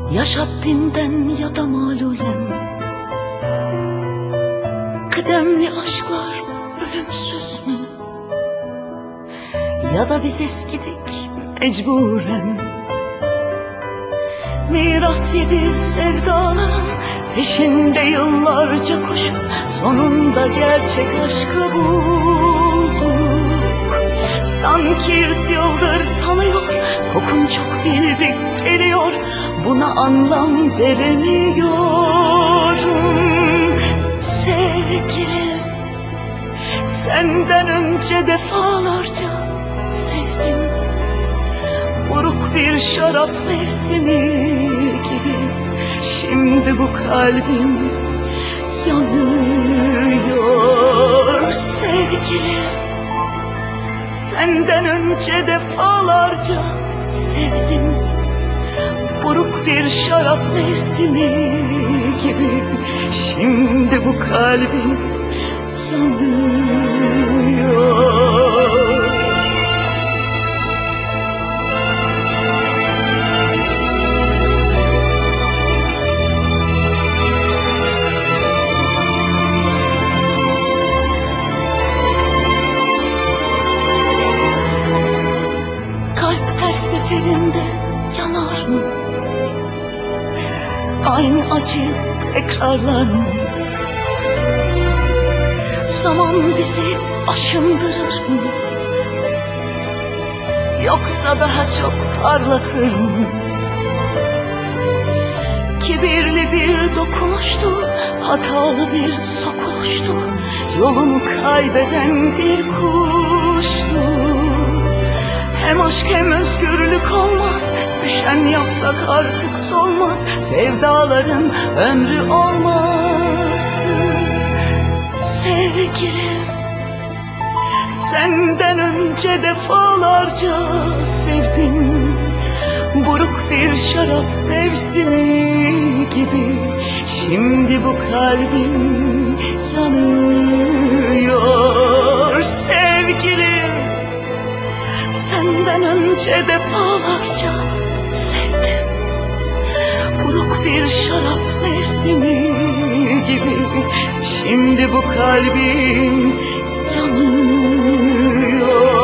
Ya Şaddim'den ya da Malulem, kıdemli aşklar ölümsüz mü? Ya da biz eskidik mecburen, miras yedi sevdaların peşinde yıllarca koşup sonunda gerçek aşkı bulduk. Sanki 100 yıldır tanıyor, kokun çok bildik geliyor, buna anlam veremiyorum. Sevgilim, senden önce defalarca sevdim. Buruk bir şarap mevsimi gibi şimdi bu kalbim yanıyor. Sevgilim, senden önce defalarca sevdim. Buruk bir şarap mevsimi gibi şimdi bu kalbim yanıyor. Kalp her seferinde yanar mı? Aynı acıyı tekrarlar mı? Zaman bizi aşındırır mı? Yoksa daha çok parlatır mı? Kibirli bir dokunuştu, hatalı bir sokuluştu, yolunu kaybeden bir kuştu. Hem aşk hem özgürlük olmaz, düşen yaprak artık solmaz, sevdaların ömrü olmazdı. Sevgilim, senden önce defalarca sevdim. Buruk bir şarap mevsimi gibi şimdi bu kalbim yanıyor. Sevgilim, senden önce defalarca sevdim. Buruk bir şarap mevsimi gibi şimdi bu kalbim yanıyor.